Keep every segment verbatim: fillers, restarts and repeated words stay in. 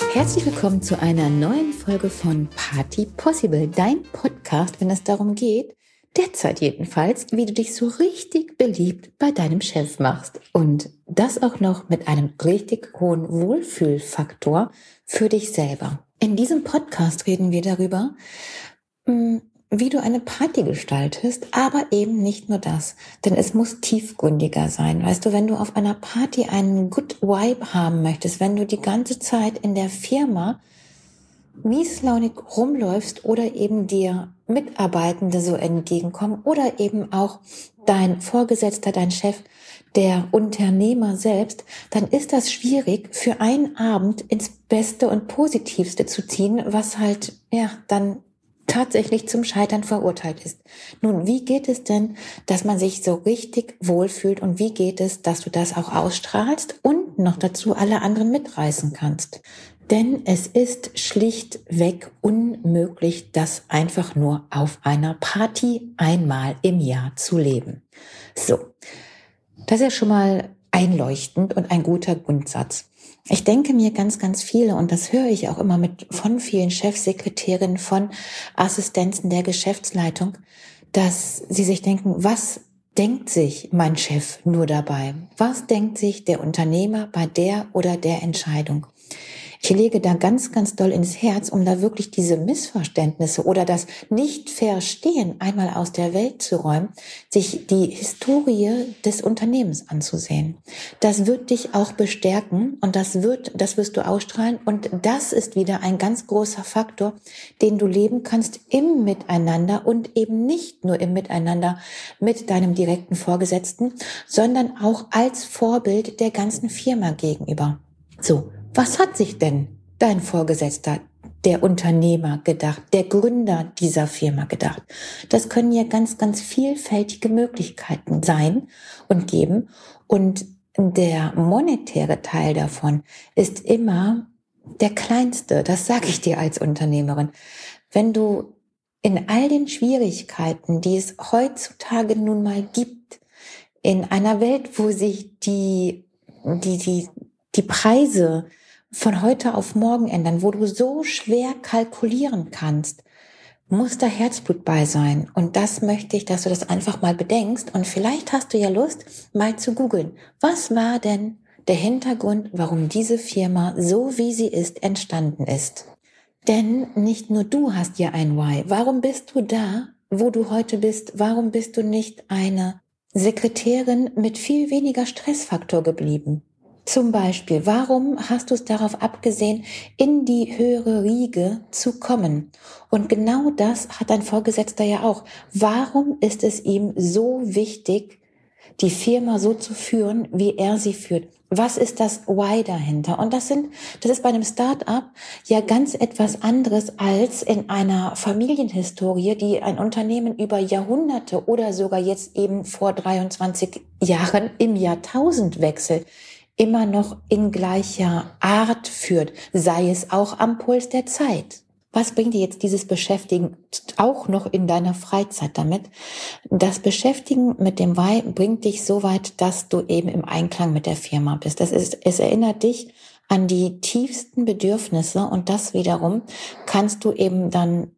Herzlich willkommen zu einer neuen Folge von Party Possible, dein Podcast, wenn es darum geht, derzeit jedenfalls, wie du dich so richtig beliebt bei deinem Chef machst. Und das auch noch mit einem richtig hohen Wohlfühlfaktor für dich selber. In diesem Podcast reden wir darüber, wie du eine Party gestaltest, aber eben nicht nur das, denn es muss tiefgründiger sein. Weißt du, wenn du auf einer Party einen Good Vibe haben möchtest, wenn du die ganze Zeit in der Firma mieslaunig rumläufst oder eben dir Mitarbeitende so entgegenkommen oder eben auch dein Vorgesetzter, dein Chef, der Unternehmer selbst, dann ist das schwierig, für einen Abend ins Beste und Positivste zu ziehen, was halt, ja, dann tatsächlich zum Scheitern verurteilt ist. Nun, wie geht es denn, dass man sich so richtig wohlfühlt und wie geht es, dass du das auch ausstrahlst und noch dazu alle anderen mitreißen kannst? Denn es ist schlichtweg unmöglich, das einfach nur auf einer Party einmal im Jahr zu leben. So, das ist ja schon mal einleuchtend und ein guter Grundsatz. Ich denke mir ganz, ganz viele, und das höre ich auch immer mit von vielen Chefsekretärinnen, von Assistenzen der Geschäftsleitung, dass sie sich denken, was denkt sich mein Chef nur dabei? Was denkt sich der Unternehmer bei der oder der Entscheidung? Ich lege da ganz, ganz doll ins Herz, um da wirklich diese Missverständnisse oder das Nicht-Verstehen einmal aus der Welt zu räumen, sich die Historie des Unternehmens anzusehen. Das wird dich auch bestärken und das wird, das wirst du ausstrahlen und das ist wieder ein ganz großer Faktor, den du leben kannst im Miteinander und eben nicht nur im Miteinander mit deinem direkten Vorgesetzten, sondern auch als Vorbild der ganzen Firma gegenüber. So. Was hat sich denn dein Vorgesetzter, der Unternehmer gedacht, der Gründer dieser Firma gedacht? Das können ja ganz, ganz vielfältige Möglichkeiten sein und geben. Und der monetäre Teil davon ist immer der kleinste. Das sage ich dir als Unternehmerin. Wenn du in all den Schwierigkeiten, die es heutzutage nun mal gibt, in einer Welt, wo sich die, die, die, die Preise von heute auf morgen ändern, wo du so schwer kalkulieren kannst, muss da Herzblut bei sein. Und das möchte ich, dass du das einfach mal bedenkst. Und vielleicht hast du ja Lust, mal zu googeln. Was war denn der Hintergrund, warum diese Firma so wie sie ist, entstanden ist? Denn nicht nur du hast ja ein Why. Warum bist du da, wo du heute bist? Warum bist du nicht eine Sekretärin mit viel weniger Stressfaktor geblieben? Zum Beispiel, warum hast du es darauf abgesehen, in die höhere Riege zu kommen? Und genau das hat dein Vorgesetzter ja auch. Warum ist es ihm so wichtig, die Firma so zu führen, wie er sie führt? Was ist das Why dahinter? Und das sind, das ist bei einem Start-up ja ganz etwas anderes als in einer Familienhistorie, die ein Unternehmen über Jahrhunderte oder sogar jetzt eben vor dreiundzwanzig Jahren im Jahrtausendwechsel immer noch in gleicher Art führt, sei es auch am Puls der Zeit. Was bringt dir jetzt dieses Beschäftigen auch noch in deiner Freizeit damit? Das Beschäftigen mit dem Why bringt dich so weit, dass du eben im Einklang mit der Firma bist. Das ist, es erinnert dich an die tiefsten Bedürfnisse und das wiederum kannst du eben dann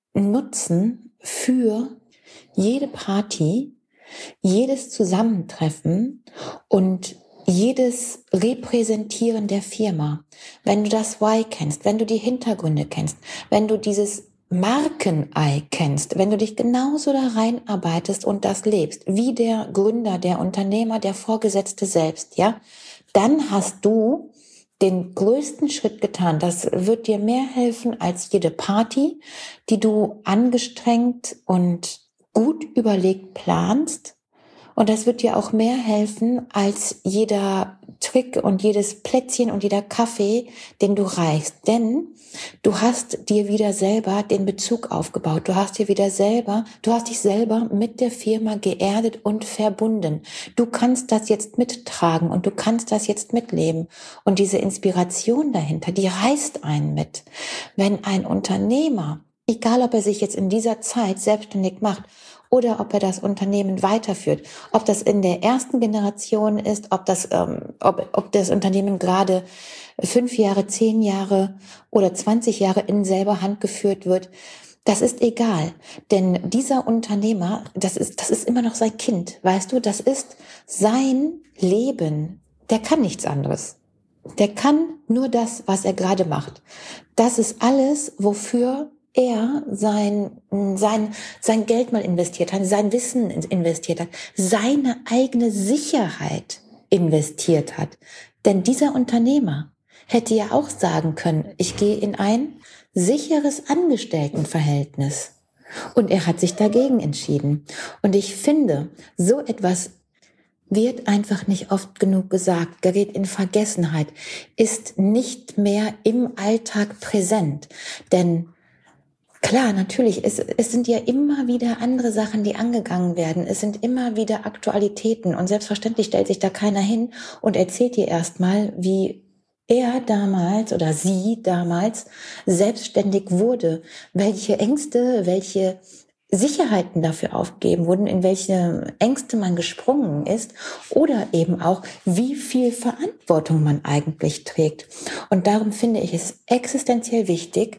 nutzen für jede Party, jedes Zusammentreffen und jedes Repräsentieren der Firma, wenn du das Why kennst, wenn du die Hintergründe kennst, wenn du dieses Markenei kennst, wenn du dich genauso da reinarbeitest und das lebst, wie der Gründer, der Unternehmer, der Vorgesetzte selbst, ja, dann hast du den größten Schritt getan. Das wird dir mehr helfen als jede Party, die du angestrengt und gut überlegt planst. Und das wird dir auch mehr helfen als jeder Trick und jedes Plätzchen und jeder Kaffee, den du reichst. Denn du hast dir wieder selber den Bezug aufgebaut. Du hast dir wieder selber, du hast dich selber mit der Firma geerdet und verbunden. Du kannst das jetzt mittragen und du kannst das jetzt mitleben. Und diese Inspiration dahinter, die reißt einen mit. Wenn ein Unternehmer, egal ob er sich jetzt in dieser Zeit selbstständig macht oder ob er das Unternehmen weiterführt. Ob das in der ersten Generation ist, ob das, ähm, ob, ob das Unternehmen gerade fünf Jahre, zehn Jahre oder zwanzig Jahre in selber Hand geführt wird. Das ist egal, denn dieser Unternehmer, das ist, das ist immer noch sein Kind, weißt du, das ist sein Leben. Der kann nichts anderes. Der kann nur das, was er gerade macht. Das ist alles, wofür er sein, sein, sein Geld mal investiert hat, sein Wissen investiert hat, seine eigene Sicherheit investiert hat. Denn dieser Unternehmer hätte ja auch sagen können, ich gehe in ein sicheres Angestelltenverhältnis. Und er hat sich dagegen entschieden. Und ich finde, so etwas wird einfach nicht oft genug gesagt, gerät in Vergessenheit, ist nicht mehr im Alltag präsent. Denn klar, natürlich, es, es sind ja immer wieder andere Sachen, die angegangen werden. Es sind immer wieder Aktualitäten. Und selbstverständlich stellt sich da keiner hin und erzählt dir erstmal, wie er damals oder sie damals selbstständig wurde, welche Ängste, welche Sicherheiten dafür aufgegeben wurden, in welche Ängste man gesprungen ist oder eben auch, wie viel Verantwortung man eigentlich trägt. Und darum finde ich es existenziell wichtig,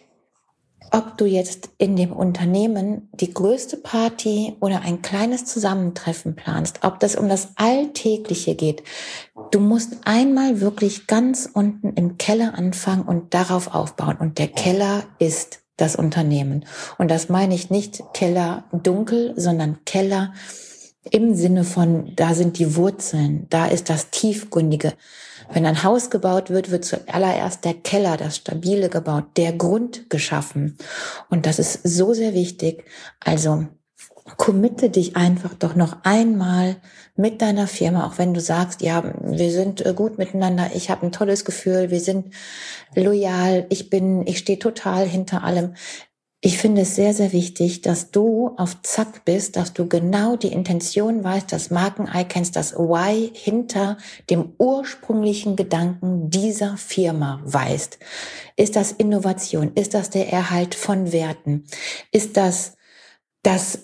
ob du jetzt in dem Unternehmen die größte Party oder ein kleines Zusammentreffen planst, ob das um das Alltägliche geht. Du musst einmal wirklich ganz unten im Keller anfangen und darauf aufbauen. Und der Keller ist das Unternehmen. Und das meine ich nicht Keller dunkel, sondern Keller im Sinne von, da sind die Wurzeln, da ist das Tiefgründige. Wenn ein Haus gebaut wird, wird zuallererst der Keller, das Stabile gebaut, der Grund geschaffen. Und das ist so sehr wichtig. Also committe dich einfach doch noch einmal mit deiner Firma, auch wenn du sagst, ja, wir sind gut miteinander, ich habe ein tolles Gefühl, wir sind loyal, ich bin, ich stehe total hinter allem. Ich finde es sehr, sehr wichtig, dass du auf Zack bist, dass du genau die Intention weißt, das Marken-Eye kennst, das Why hinter dem ursprünglichen Gedanken dieser Firma weißt. Ist das Innovation? Ist das der Erhalt von Werten? Ist das das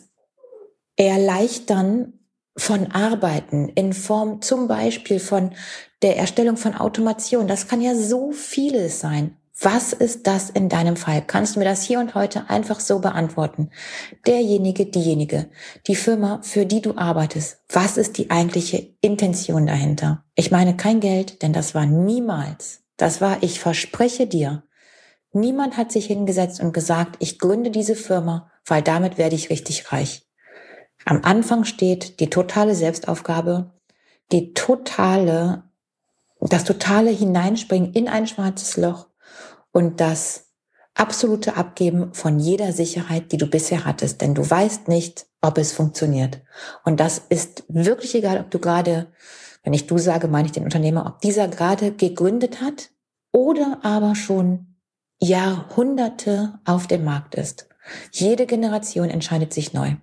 Erleichtern von Arbeiten in Form zum Beispiel von der Erstellung von Automation? Das kann ja so vieles sein. Was ist das in deinem Fall? Kannst du mir das hier und heute einfach so beantworten? Derjenige, diejenige, die Firma, für die du arbeitest, was ist die eigentliche Intention dahinter? Ich meine kein Geld, denn das war niemals, das war, ich verspreche dir, niemand hat sich hingesetzt und gesagt, ich gründe diese Firma, weil damit werde ich richtig reich. Am Anfang steht die totale Selbstaufgabe, die totale, das totale Hineinspringen in ein schwarzes Loch, und das absolute Abgeben von jeder Sicherheit, die du bisher hattest. Denn du weißt nicht, ob es funktioniert. Und das ist wirklich egal, ob du gerade, wenn ich du sage, meine ich den Unternehmer, ob dieser gerade gegründet hat oder aber schon Jahrhunderte auf dem Markt ist. Jede Generation entscheidet sich neu.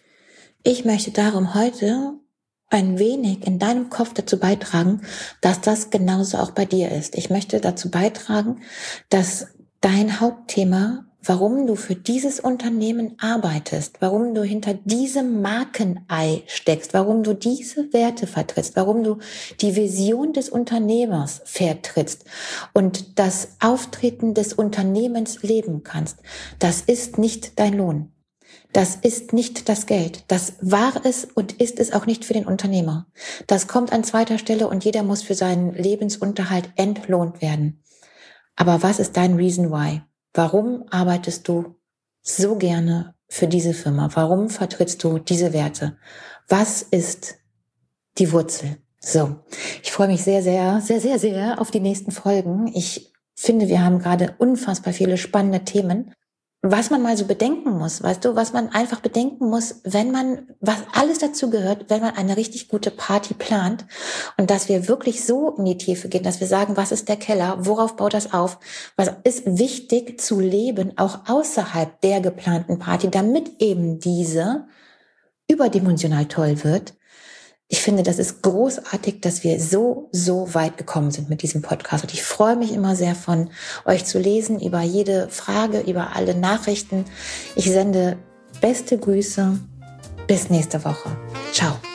Ich möchte darum heute ein wenig in deinem Kopf dazu beitragen, dass das genauso auch bei dir ist. Ich möchte dazu beitragen, dass dein Hauptthema, warum du für dieses Unternehmen arbeitest, warum du hinter diesem Marken-Eye steckst, warum du diese Werte vertrittst, warum du die Vision des Unternehmers vertrittst und das Auftreten des Unternehmens leben kannst, das ist nicht dein Lohn. Das ist nicht das Geld. Das war es und ist es auch nicht für den Unternehmer. Das kommt an zweiter Stelle und jeder muss für seinen Lebensunterhalt entlohnt werden. Aber was ist dein Reason why? Warum arbeitest du so gerne für diese Firma? Warum vertrittst du diese Werte? Was ist die Wurzel? So, ich freue mich sehr, sehr, sehr, sehr, sehr auf die nächsten Folgen. Ich finde, wir haben gerade unfassbar viele spannende Themen. Was man mal so bedenken muss, weißt du, was man einfach bedenken muss, wenn man, was alles dazu gehört, wenn man eine richtig gute Party plant und dass wir wirklich so in die Tiefe gehen, dass wir sagen, was ist der Keller, worauf baut das auf, was ist wichtig zu leben, auch außerhalb der geplanten Party, damit eben diese überdimensional toll wird. Ich finde, das ist großartig, dass wir so, so weit gekommen sind mit diesem Podcast. Und ich freue mich immer sehr, von euch zu lesen, über jede Frage, über alle Nachrichten. Ich sende beste Grüße Bis nächste Woche. Ciao.